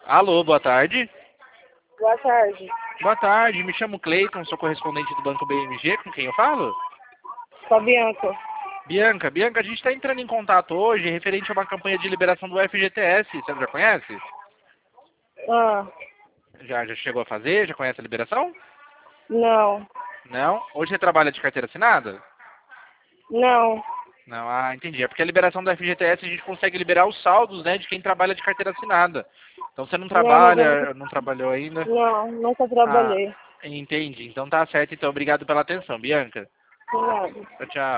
Alô, boa tarde. Boa tarde. Boa tarde, me chamo Cleiton, sou correspondente do Banco BMG, com quem eu falo? Fabianca. Bianca, a gente está entrando em contato hoje referente a uma campanha de liberação do FGTS, você já conhece? Ah, Já chegou a fazer? Já conhece a liberação? não. Não? Hoje você trabalha de carteira assinada? Não. Não, entendi. É porque a liberação do FGTS a gente consegue liberar os saldos, né, de quem trabalha de carteira assinada. Então você não Não, mas eu trabalha, não trabalhou ainda? nunca Ah, trabalhei. entendi. Então tá certo, então obrigado pela atenção, Bianca. Nada. Tchau, tchau.